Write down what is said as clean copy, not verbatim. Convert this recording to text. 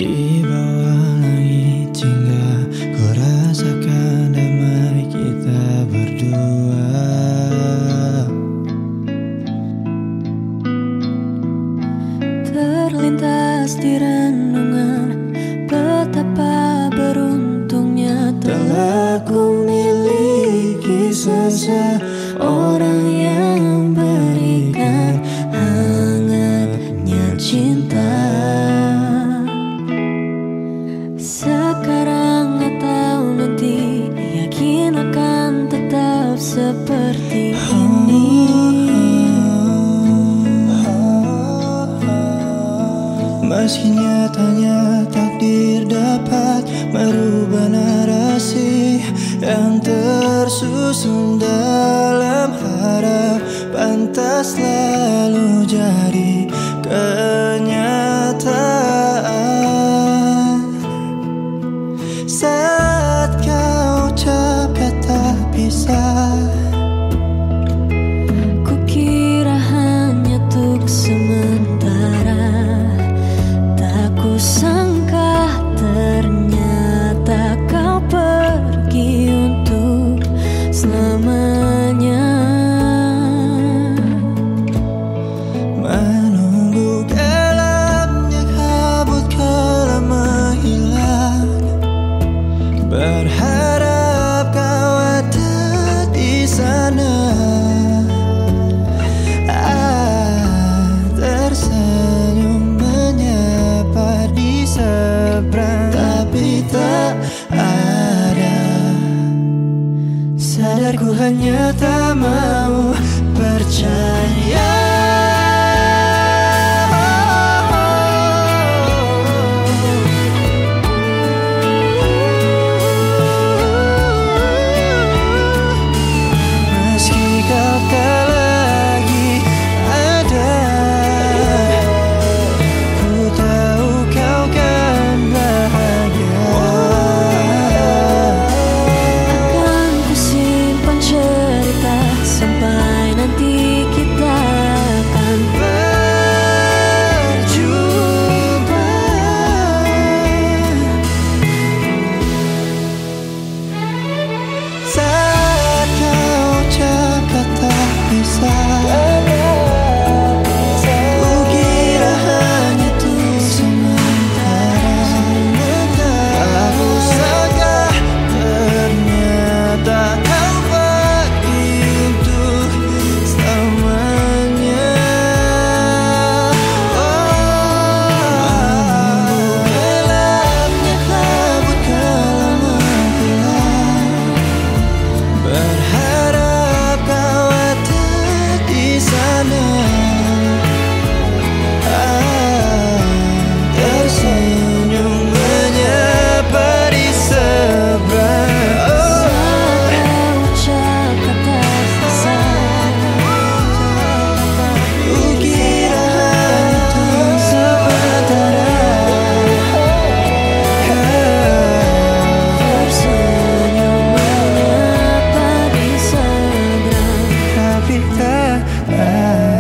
Di bawah langit hingga ku rasakan damai kita berdua. Terlintas di renungan betapa beruntungnya telah ku miliki seseorang yang berikan hangatnya cinta. Sekarang atau nanti, yakin akan tetap seperti ini. Meski nyatanya takdir dapat merubah narasi yang tersusun dalam harapan tak selalu jadi kenyataan. Saat kau ucap kata pisah, kukira hanya untuk sementara, tak kusangka ternyata kau pergi untuk selamanya. menunggu gelapnya kabut kala menghilang, berharap kau ada di sana. Tersenyum menyapa di seberang, tapi tak ada. Sadar ku hanya tak mau percaya. Meski kau tak lagi ada, ku tahu kau kan bahagia. Akan kusimpan cerita sampai nanti kita akan berjumpa. Saat kau ucap kata pisah, kukira hanya untuk sementara. Aku sangka ternyata kau pergi untuk selamanya. Gelapnya kabut kala menghilang, berharap kau ada di sana. Tersenyum menyapa di seberang. ucap kata pisah. Kukira hanya untuk sementara. Tersenyum menyapa di seberang, Tapi tak ada.